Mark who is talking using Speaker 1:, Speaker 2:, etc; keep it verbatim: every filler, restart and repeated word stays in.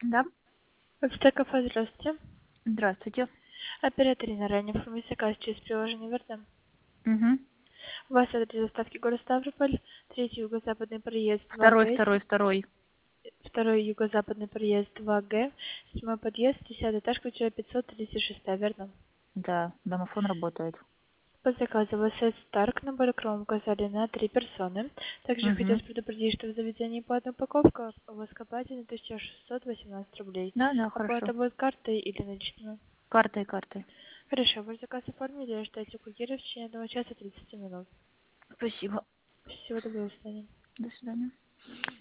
Speaker 1: Да,
Speaker 2: Веб-кафе, здравствуйте.
Speaker 1: здравствуйте.
Speaker 2: Оператор ранее информации заказ через приложение Вертем.
Speaker 1: Угу.
Speaker 2: У вас адрес доставки город Ставрополь, третий юго-западный проезд два
Speaker 1: Второй,
Speaker 2: Г,
Speaker 1: второй, второй.
Speaker 2: второй юго-западный проезд два Г, седьмой подъезд, десятый этаж, квартира пятьсот тридцать шесть, верно?
Speaker 1: Да, домофон работает.
Speaker 2: По заказу вы сет Старк набор кром указали на три персоны. Также
Speaker 1: Угу.
Speaker 2: хотелось предупредить, что в заведении по одной упаковке у вас копатель тысяча шестьсот восемнадцать рублей.
Speaker 1: Да, да, хорошо.
Speaker 2: Оплата будет картой или наличными?
Speaker 1: Картой, картой.
Speaker 2: Хорошо, ваш заказ оформили, ждайте курьера в течение одного часа тридцати минут.
Speaker 1: Спасибо.
Speaker 2: Всего доброго, до свидания.
Speaker 1: До свидания.